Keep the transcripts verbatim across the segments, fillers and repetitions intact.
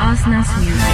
Osnas Music.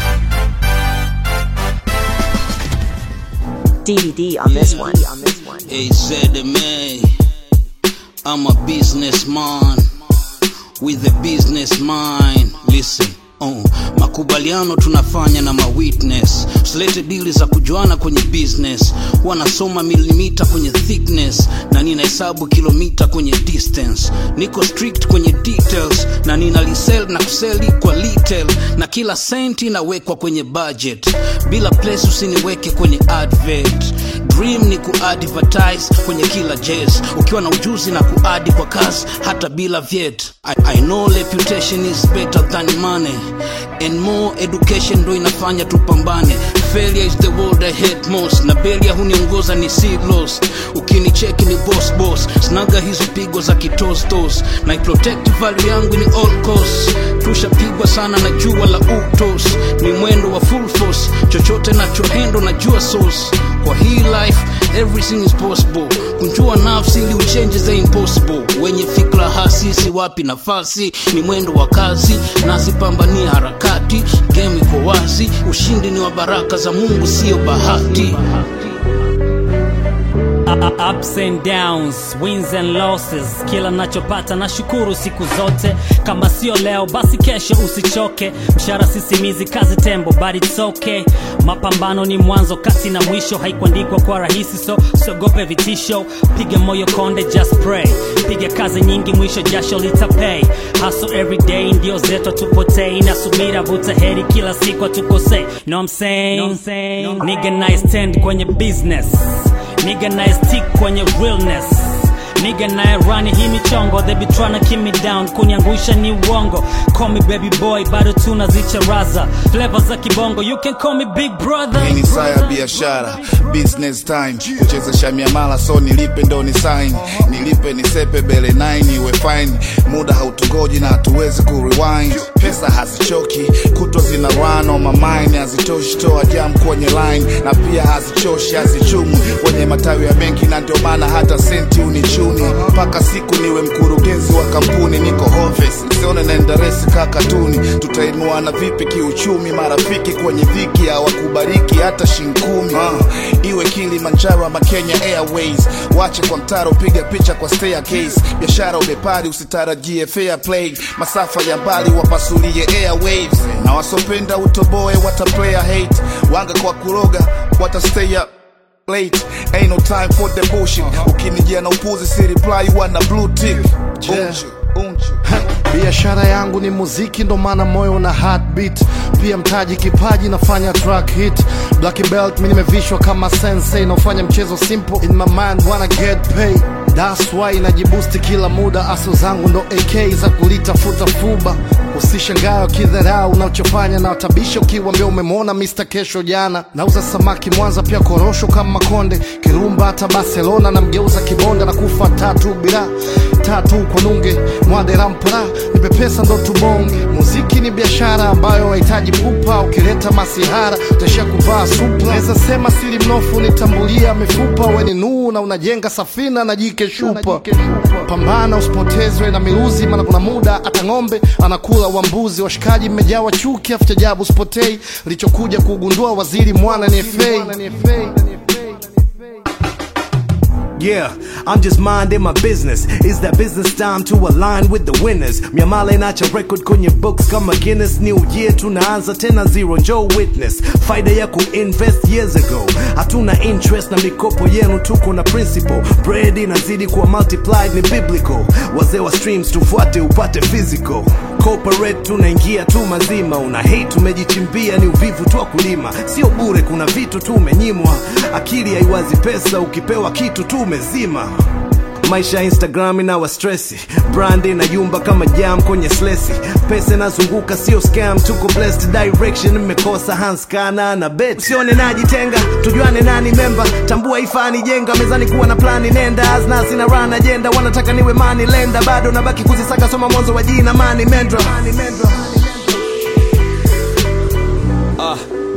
D V D on this one. A Z M A. I'm a businessman with a business mind. Listen. Oh, makubaliano tunafanya na mawitness. Usilete deali za kujuana kwenye business. Wanasoma milimita kwenye thickness, na nina hesabu kilomita kwenye distance. Niko strict kwenye details, na nina lisell na kuseli kwa retail, na kila senti nawekwa kwenye budget. Bila place usiniweke kwenye advert. Dream ni ku-advertise kwenye kila jazz. Ukiwa na ujuzi na ku-adi kwa kazi hata bila viet. I, I know reputation is better than money, and more education do inafanya tupambane. Failure is the word I hate most, na belia huniongoza ni see lost. Ukinicheki ni boss boss, snaga hizo pigo za kitostos, na I protect value yangu ni all costs. Tushapigwa sana na jua la utos, ni mwendo wa full force. Chochote nachoendo na jua source. Kwa hii life, everything is possible. Kunjua nafsi ili uchange the impossible. Wenye fikra hasi si wapi nafasi, ni mwendo wa kazi na sipambania harakati. Game iko wazi, ushindi ni wa baraka za Mungu sio bahati. Ups and downs, wins and losses, kila nachopata na shukuru siku zote. Kama sio leo basi kesho usichoke. Mshara sisimizi kazi tembo, but it's okay. Mapambano ni mwanzo kati na mwisho, haikuandikwa kwa rahisi, so siogope vitisho. Piga moyo konde, just pray. Piga kazi nyingi mwisho jasho litapay. Hustle every day ndio zetu tupotei, na subira vuta heri kila siku tukosei. Know what I'm saying? Know what I'm saying? Nigga nice stand kwenye business, nigga nice stick kwenye realness. Nigga nae run hii michongo, they be tryna keep me down, kuniangusha ni uongo. Call me baby boy, bado tunazicharaza. Flavor za kibongo, you can call me big brother. Hii ni saa ya biashara, business time. Kuchezesha miamala so nilipe ndo ni sign. Nilipe nisepe bele nine iwe fine. Muda hautungoji na hatuwezi kurewind. Pesa hazichoki, kuto zina run on my mind. Hazitoshi toa jam kwenye line, na pia hazichoshi hazichumu kwenye matawi ya benki, na ndio maana hata senti unichumi. Paka siku niwe mkurugenzi wa kampuni, niko office sione naenda resi kakatuni. Tutainua na vipi kiuchumi, marafiki kwenye dhiki hawakubariki hata shinkumi. uh, Iwe Kilimanjaro ama Kenya Airways, wache kwa mtaro piga picha kwa staircase. Biashara ubepari usitarajie fair play, masafa ya mbali wapasulie airwaves. Na wasopenda utoboe wataplayer hate, wanga kwa kuroga watastay up late. Ain't no time for the bullshit. Ukinijia na upuzi si reply, wana blue tick. Unju, unju. Biashara yangu ni muziki, ndo maana moyo na heartbeat. Pia mtaji kipaji, nafanya track hit. Black belt mimi nimevishwa kama sensei, nafanya mchezo simple in my mind, wanna get paid. That's why najibusti kila muda. Aso zangu ndo A K za kulitafuta fuba. Usishangae ukidharau unachofanya, na utabisha ukiwaambia umemwona Mister Kesho jana. Nauza samaki Mwanza pia korosho kama Konde, Kirumba hata Barcelona, na mgeuza kibonda na kufa tatu bila tatu kwa nunge. Mwade rampara nipe pesa ndo tubonge. Muziki ni biashara ambayo haitaji pupa, ukileta masihara utashia kuvaa supla. Naweza sema siri mnofu nitambulia mifupa, weni nuu na unajenga safina na jike shupa. Pambana usipotezwe na miluzi, maana kuna muda hata ng'ombe anakula wambuzi. Washikaji mmejawa chuki afu chajabu spotei, lichokuja kugundua waziri mwana ni fei. Yeah, I'm just minding my business. It's that business time to align with the winners. Miamala inacha record kwenye books kama Guinness. New year tunaanza tena zero, Joe witness. Faida ya ku-invest years ago. Hatuna interest na mikopo yenu, tuko na principle. Bread inazidi kuwa multiplied ni biblical. Wazee wa streams tufuate upate physical. Corporate tunaingia tu mazima. Una hate tumejichimbia, ni uvivu tu wa kulima. Sio bure, kuna vitu tu umenyimwa. Akili haiwazi pesa, ukipewa kitu tu umezima. Maisha Instagram inawa stressi, brandi na yumba kama jam kwenye slesi. Pesa inazunguka sio scam, tuko blessed direction. Mmekosa hanskana na bet. Usione najitenga, tujuane nani member. Tambua ifani jenga, mezani kuwa na plani nenda. Azna sina run agenda, wanataka niwe money lender. Bado nabaki kuzisaka, soma mwanzo wa jina money mendra. Ah,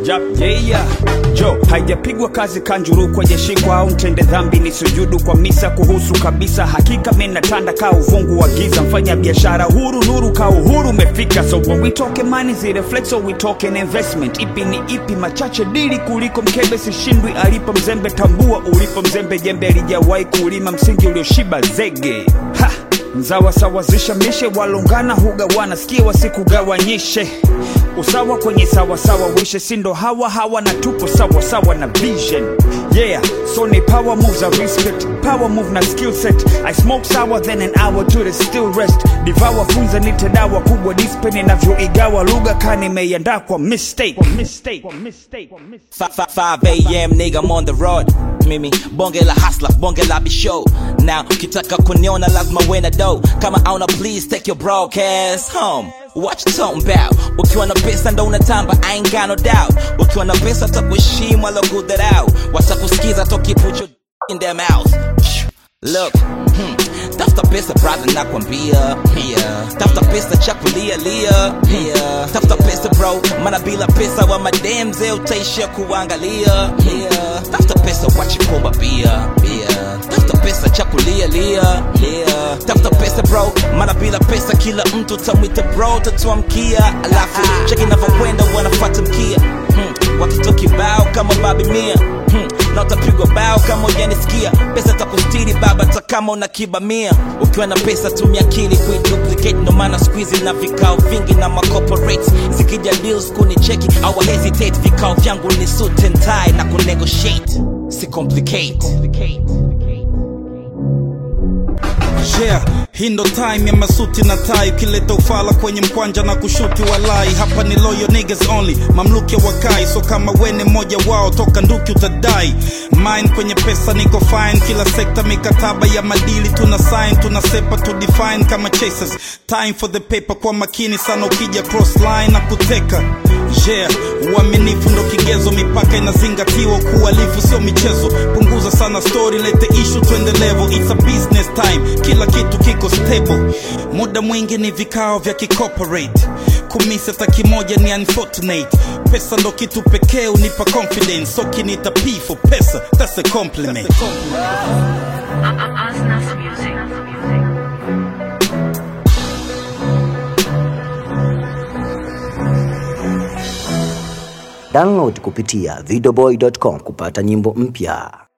jap yeah jo haijapigwa kazi kanjuru kwa jeshikwa au mtende dhambi ni sujudu kwa misa kuhusu kabisa hakika mimi natanda ka uvungu wa giza mfanya biashara huru nuru ka uhuru umefika so when we talk money is reflex so we talk an investment ipi ni ipi machache dili kuliko mkebe sishindwi alipo mzembe tambua ulipo mzembe jembe alijawahi kulima msingi ulioshiba zege ha Mzawa sawazisha mishe walungana hugawana sikia wasikugawanyishe usawa kwenye sawa sawa wishe sindo hawa hawa na tupo sawa sawa na vision yeah so ni power moves are respect power move na skill set I smoke sour then an hour to the still rest devour funza nitedawa kubwa dispen inavyoigawa lugha kani meiandaa kwa mistake kwa mistake kwa mistake kwa mistake five a m nigga I'm on the road mimi bonge la hustler bonge la bishow now kitaka kuniona lazima wena do kama auna please take your broadcast home what you talking about ukiwa na pesa ndo unatamba I ain't got no doubt ukiwa na pesa takuheshimu wala good that out watakusikiza toki put your in their mouth look hmm. Tafuta pesa brother nakwambia yeah. Tafuta pesa chakulia lia yeah. Tafuta pesa bro mana bila pesa wa mademze utaishia kuangalia yeah. Tafuta pesa wachikoba bia yeah. Tafuta pesa chakulia lia yeah. Tafuta pesa bro mana bila pesa kila mtu tamwita bro tatuamkia alafu cheki navyokwenda wanafuata mkia hmm. Watoto kibao kama babi mia hmm. Na utapigwa bao kama ujanisikia pesa takustiri baba takama unakibamia ukiwa na pesa tumia akili kuiduplicate ndo maana squeeze na vikao vingi na macorporates zikija deals kunicheki au hesitate vikao vyangu ni suit and tie na kunegotiate si complicate yeah hii ndo time ya masuti na tai ukileta ufala kwenye mkwanja na kushuti walai hapa ni loyal niggas only mamluki wakai so kama wene moja wao toka nduki utadai mine kwenye pesa niko fine kila sekta mikataba ya madili tuna sign tunasepa to define kama chasers time for the paper kwa makini sana ukija cross line na kuteka yeah uaminifu ndo kigezo mipaka inazingatiwa kualifu sio michezo punguza sana story lete issue twende level it's a business time kila kitu kiko stable muda mwingi ni vikao vya kicorporate kumisa taki moja ni unfortunate pesa ndo kitu pekee unipa confidence so kinita P for pesa that's a compliment Download kupitia videoboy dot com kupata nyimbo mpya.